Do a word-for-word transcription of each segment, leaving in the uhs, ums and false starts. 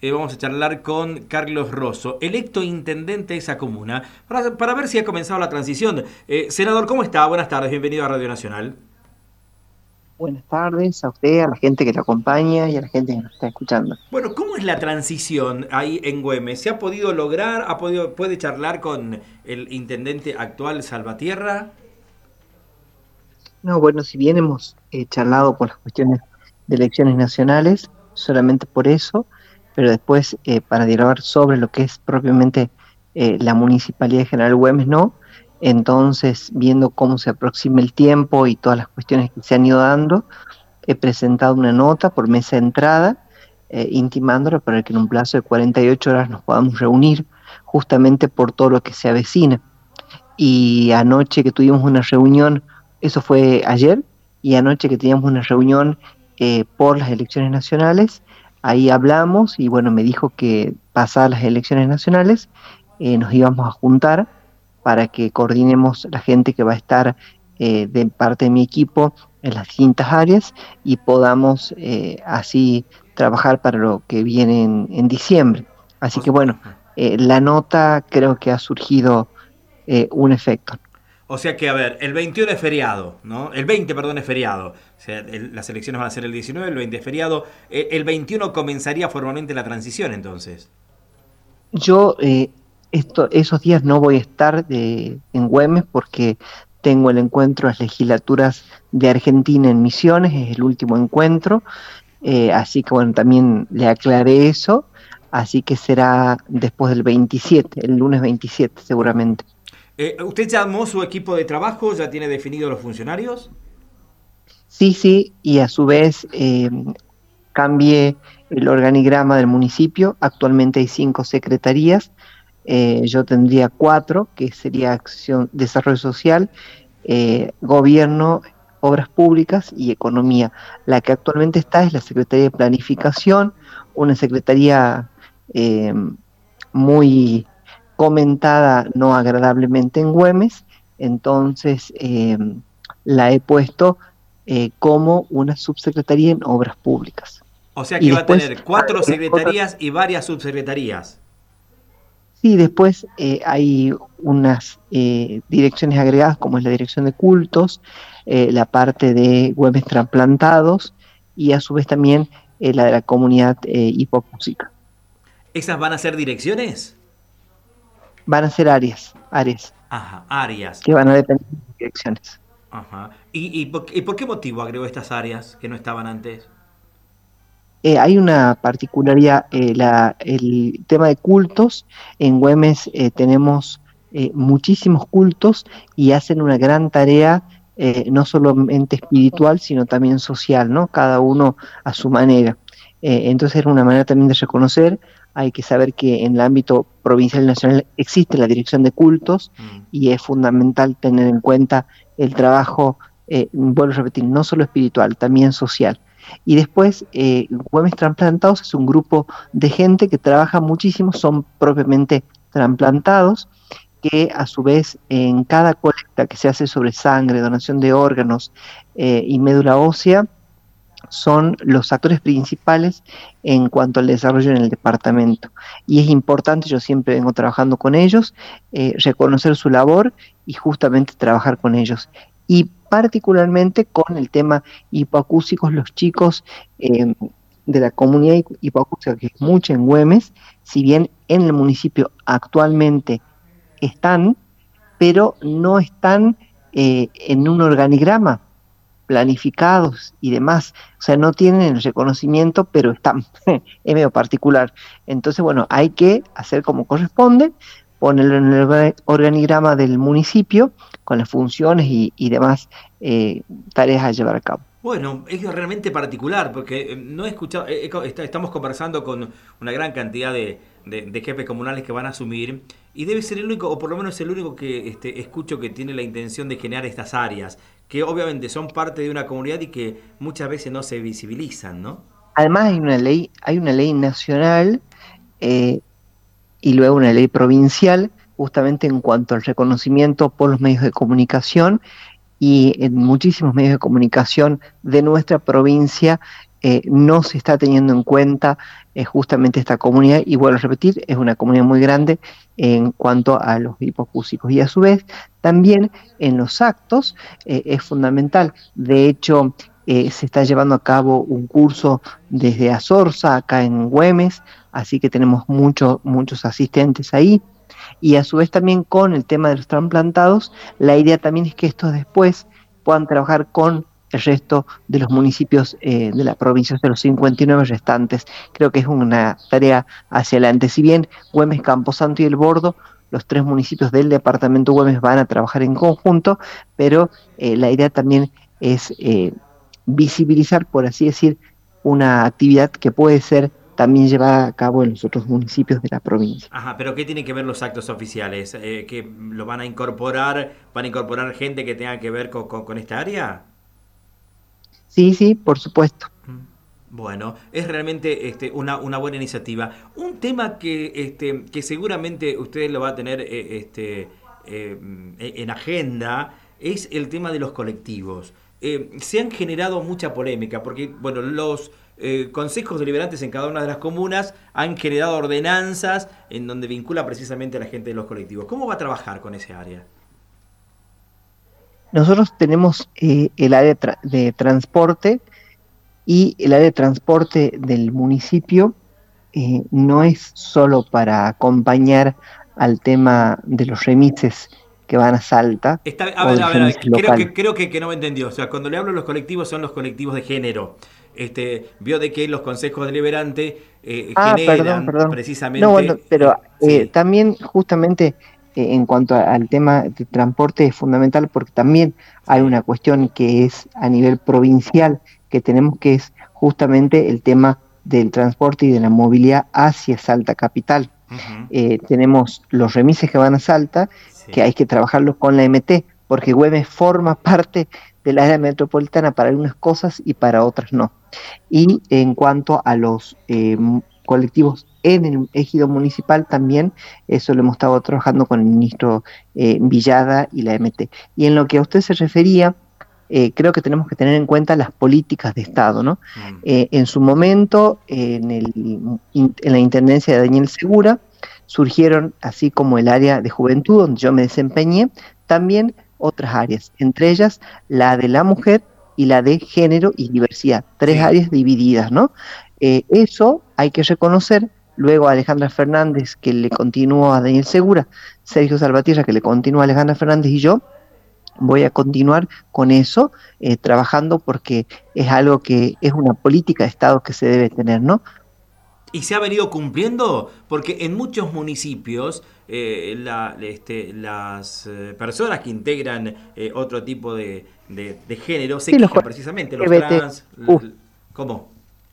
eh, vamos a charlar con Carlos Rosso, electo intendente de esa comuna, para, para ver si ha comenzado la transición. Eh, senador, ¿cómo está? Buenas tardes, bienvenido a Radio Nacional. Buenas tardes a usted, a la gente que lo acompaña y a la gente que nos está escuchando. Bueno, ¿cómo es la transición ahí en Güemes? ¿Se ha podido lograr? ¿Ha podido, puede charlar con el intendente actual Salvatierra? No, bueno, si bien hemos eh, charlado por las cuestiones de elecciones nacionales, solamente por eso, pero después eh, para dialogar sobre lo que es propiamente eh, la Municipalidad de General Güemes, no. Entonces, viendo cómo se aproxima el tiempo y todas las cuestiones que se han ido dando, he presentado una nota por mesa de entrada, eh, intimándola para que en un plazo de cuarenta y ocho horas nos podamos reunir, justamente por todo lo que se avecina. Y anoche que tuvimos una reunión, eso fue ayer, y anoche que teníamos una reunión eh, por las elecciones nacionales, ahí hablamos y bueno, me dijo que pasadas las elecciones nacionales eh, nos íbamos a juntar para que coordinemos la gente que va a estar eh, de parte de mi equipo en las distintas áreas y podamos eh, así trabajar para lo que viene en, en diciembre. Así O, que bueno, eh, la nota creo que ha surgido eh, un efecto. o sea que, a ver, el veintiuno es feriado, ¿no? El veinte, perdón, es feriado. O sea, el, las elecciones van a ser el diecinueve, el veinte es feriado. El, el veintiuno comenzaría formalmente la transición, entonces. Yo eh, esto, esos días no voy a estar de, en Güemes porque tengo el encuentro de las legislaturas de Argentina en Misiones, es el último encuentro, eh, así que bueno, también le aclaré eso, así que será después del veintisiete, el lunes veintisiete seguramente. Eh, ¿Usted llamó su equipo de trabajo? ¿Ya tiene definidos los funcionarios? Sí, sí, y a su vez eh, cambié el organigrama del municipio, actualmente hay cinco secretarías, eh, yo tendría cuatro, que sería Acción, Desarrollo Social, eh, Gobierno, Obras Públicas y Economía. La que actualmente está es la Secretaría de Planificación, una secretaría eh, muy comentada no agradablemente en Güemes, entonces eh, la he puesto eh, como una subsecretaría en Obras Públicas. O sea Y que va a después, tener cuatro otra, secretarías y varias subsecretarías. sí, después eh, hay unas eh, direcciones agregadas, como es la dirección de cultos, eh, la parte de Güemes trasplantados y a su vez también eh, la de la comunidad eh, hipoacústica. ¿Esas van a ser direcciones? Van a ser áreas, áreas Ajá, áreas. que van a depender de las direcciones. Ajá. ¿Y, y, por, y por qué motivo agregó estas áreas que no estaban antes? Eh, hay una particularidad, eh, la, el tema de cultos, en Güemes eh, tenemos eh, muchísimos cultos y hacen una gran tarea, eh, no solamente espiritual, sino también social, ¿no? Cada uno a su manera. Eh, entonces era una manera también de reconocer, hay que saber que en el ámbito provincial y nacional existe la dirección de cultos Mm. y es fundamental tener en cuenta el trabajo, eh, vuelvo a repetir, no solo espiritual, también social. Y después, eh, Güemes Trasplantados es un grupo de gente que trabaja muchísimo, son propiamente trasplantados, que a su vez en cada colecta que se hace sobre sangre, donación de órganos eh, y médula ósea, son los actores principales en cuanto al desarrollo en el departamento. Y es importante, yo siempre vengo trabajando con ellos, eh, reconocer su labor y justamente trabajar con ellos. Y particularmente con el tema hipoacúsicos, los chicos eh, de la comunidad hipoacústica, que es mucha en Güemes, si bien en el municipio actualmente están, pero no están eh, en un organigrama planificados y demás. O sea, no tienen el reconocimiento, pero están, es medio particular. Entonces, bueno, hay que hacer como corresponde, ponerlo en el organigrama del municipio con las funciones y, y demás eh, tareas a llevar a cabo. Bueno, es realmente particular porque eh, no he escuchado, eh, eh, está- estamos conversando con una gran cantidad de, de- de jefes comunales que van a asumir y debe ser el único, o por lo menos el único que este, escucho que tiene la intención de generar estas áreas, que obviamente son parte de una comunidad y que muchas veces no se visibilizan, ¿no? Además, hay una ley, hay una ley nacional eh, y luego una ley provincial, justamente en cuanto al reconocimiento por los medios de comunicación y en muchísimos medios de comunicación de nuestra provincia eh, no se está teniendo en cuenta eh, justamente esta comunidad, y vuelvo a repetir, es una comunidad muy grande en cuanto a los hipoacúsicos. Y a su vez, también en los actos eh, es fundamental. De hecho, eh, se está llevando a cabo un curso desde Azorza, acá en Güemes, así que tenemos muchos muchos asistentes ahí. Y a su vez también con el tema de los trasplantados, la idea también es que estos después puedan trabajar con el resto de los municipios eh, de la provincia, de los cincuenta y nueve restantes. Creo que es una tarea hacia adelante. Si bien Güemes, Camposanto y El Bordo, los tres municipios del departamento Güemes van a trabajar en conjunto, pero eh, la idea también es eh, visibilizar, por así decir, una actividad que puede ser también llevada a cabo en los otros municipios de la provincia. Ajá, pero ¿qué tienen que ver los actos oficiales? Eh, ¿que lo van a incorporar? ¿Van a incorporar gente que tenga que ver con, con, con esta área? Sí, sí, por supuesto. Bueno, es realmente este, una, una buena iniciativa. Un tema que, este, que seguramente usted lo va a tener eh, este, eh, en agenda es el tema de los colectivos. Eh, se han generado mucha polémica porque, bueno, los eh, consejos deliberantes en cada una de las comunas han generado ordenanzas en donde vincula precisamente a la gente de los colectivos. ¿Cómo va a trabajar con ese área? Nosotros tenemos eh, el área de, tra de transporte, y el área de transporte del municipio eh, no es solo para acompañar al tema de los remises que van a Salta Está, a o ver, de a los ver, a ver, remises creo locales. que, creo que, que no me entendió. O sea, cuando le hablo de los colectivos son los colectivos de género. Este, vio de que los consejos deliberantes eh, Ah, perdón, generan perdón. No, bueno, precisamente... pero eh, eh, sí, también justamente eh, en cuanto a- al tema de transporte es fundamental, porque también hay sí. una cuestión que es a nivel provincial que tenemos, que es justamente el tema del transporte y de la movilidad hacia Salta Capital. Ujú, Eh, tenemos los remises que van a Salta, que sí. hay que trabajarlos con la M T, porque Güemes forma parte del área metropolitana para algunas cosas y para otras no. Y en cuanto a los eh, colectivos en el ejido municipal también, eso lo hemos estado trabajando con el ministro eh, Villada y la M T. Y en lo que a usted se refería, eh, creo que tenemos que tener en cuenta las políticas de Estado, ¿no? Mm, Eh, en su momento, eh, en, el, in, en la intendencia de Daniel Segura, surgieron, así como el área de juventud, donde yo me desempeñé, también otras áreas, entre ellas la de la mujer y la de género y diversidad, tres sí. áreas divididas, ¿no? Eh, eso hay que reconocer. Luego Alejandra Fernández, que le continuó a Daniel Segura, Sergio Salvatierra, que le continuó a Alejandra Fernández, y yo voy a continuar con eso, eh, trabajando, porque es algo que es una política de Estado que se debe tener, ¿no? Y se ha venido cumpliendo porque en muchos municipios eh, la, este, las eh, personas que integran eh, otro tipo de, de, de género se Sí, los quejan precisamente, los L G B T, trans. uh, ¿Cómo?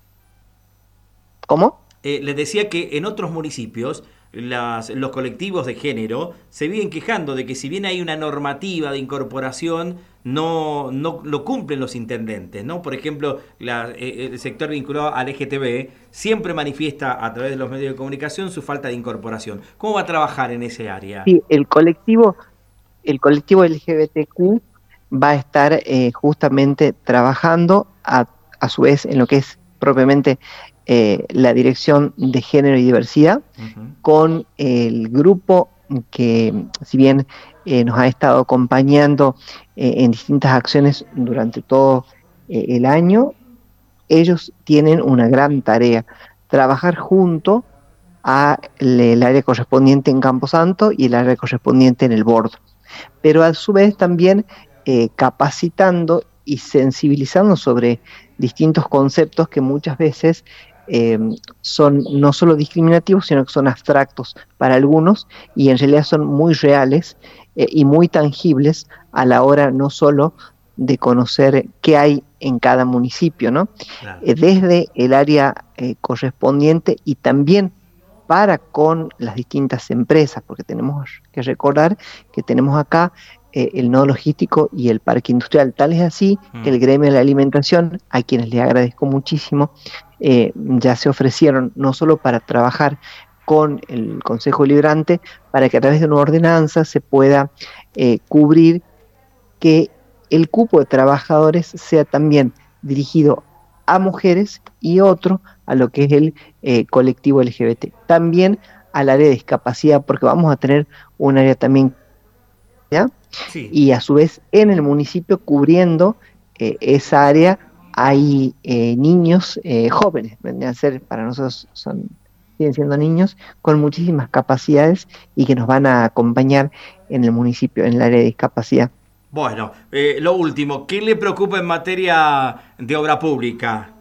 ¿cómo? Eh, les decía que en otros municipios las, los colectivos de género se vienen quejando de que si bien hay una normativa de incorporación, no, no lo cumplen los intendentes, ¿no? Por ejemplo, la, eh, el sector vinculado al L G T B siempre manifiesta a través de los medios de comunicación su falta de incorporación. ¿Cómo va a trabajar en ese área? Sí, el colectivo, el colectivo L G B T Q va a estar eh, justamente trabajando a, a su vez en lo que es propiamente eh, la Dirección de Género y Diversidad, Uh-huh. con el grupo que, si bien eh, nos ha estado acompañando eh, en distintas acciones durante todo eh, el año. Ellos tienen una gran tarea: trabajar junto al área correspondiente en Camposanto y el área correspondiente en El Bordo, pero a su vez también eh, capacitando y sensibilizando sobre distintos conceptos que muchas veces eh, son no solo discriminativos, sino que son abstractos para algunos, y en realidad son muy reales eh, y muy tangibles a la hora no solo de conocer qué hay en cada municipio, ¿no? Claro. Eh, desde el área eh, correspondiente, y también para con las distintas empresas, porque tenemos que recordar que tenemos acá eh, el nodo logístico y el parque industrial. Tal es así que el Mm. gremio de la alimentación, a quienes les agradezco muchísimo, eh, ya se ofrecieron no solo para trabajar con el Consejo Deliberante, para que a través de una ordenanza se pueda eh, cubrir que el cupo de trabajadores sea también dirigido a mujeres y otro a lo que es el eh, colectivo L G B T. También al área de discapacidad, porque vamos a tener un área también, ¿ya? Sí. Y a su vez en el municipio cubriendo eh, esa área hay eh, niños eh, jóvenes, vendrían a ser, para nosotros son, siguen siendo niños con muchísimas capacidades y que nos van a acompañar en el municipio, en el área de discapacidad. Bueno, eh, lo último, ¿qué le preocupa en materia de obra pública?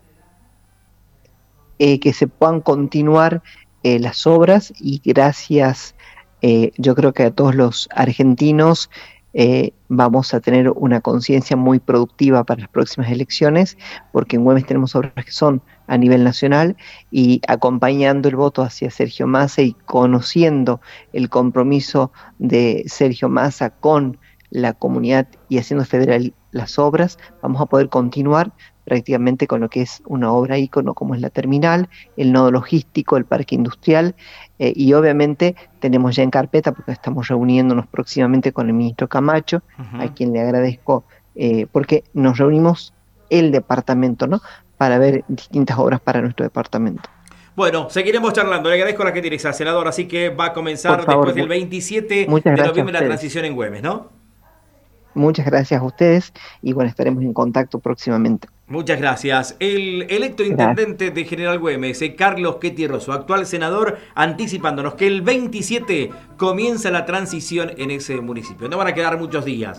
Eh, que se puedan continuar eh, las obras y gracias, eh, yo creo que a todos los argentinos eh, vamos a tener una conciencia muy productiva para las próximas elecciones, porque en Güemes tenemos obras que son a nivel nacional y acompañando el voto hacia Sergio Massa y conociendo el compromiso de Sergio Massa con la comunidad y haciendo federal las obras, vamos a poder continuar prácticamente con lo que es una obra ícono como es la terminal, el nodo logístico, el parque industrial, eh, y obviamente tenemos ya en carpeta, porque estamos reuniéndonos próximamente con el ministro Camacho, a Ujú. quien le agradezco, eh, porque nos reunimos el departamento, ¿no? Para ver distintas obras para nuestro departamento. Bueno, seguiremos charlando. Le agradezco la gentileza, senador. Así que va a Por comenzar favor, después mu del veintisiete muchas de gracias a noviembre la ustedes. transición en Güemes, ¿no? Muchas gracias a ustedes y bueno, estaremos en contacto próximamente. Muchas gracias. El electo Gracias. intendente de General Güemes, eh, Carlos Quetierro, su actual senador, anticipándonos que el veintisiete comienza la transición en ese municipio. No van a quedar muchos días.